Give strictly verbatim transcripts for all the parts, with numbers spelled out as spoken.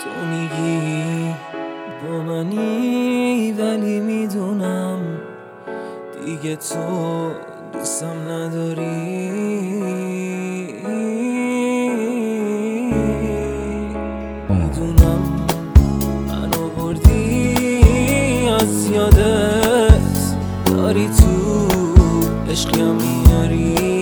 تو میگی با منی ولی میدونم دیگه تو دوستم نداری. میدونم منو بردی از یادت، داری تو عشقیم میاری.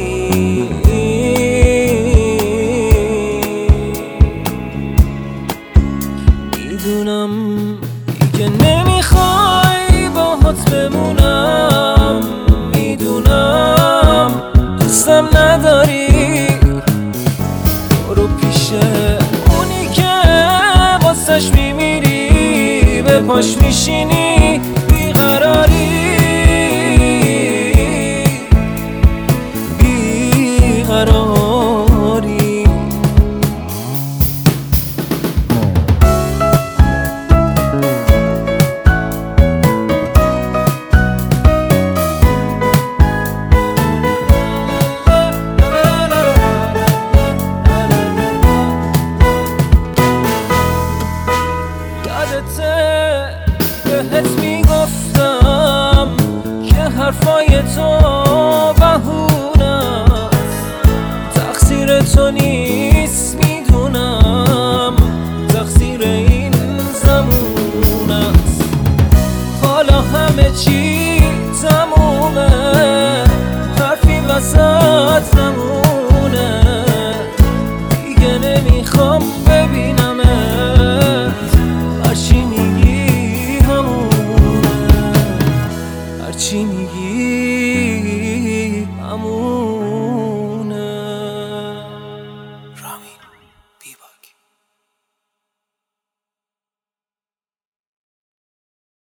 میدونم دیگه نمیخوای باهات بمونم، میدونم دوستم نداری. برو پیش اونی که واسش میمیری، به پاش میشینی بیقراری بیقراری. بهت میگفتم که حرفای تو بهونه است، تقصیر تو نیست.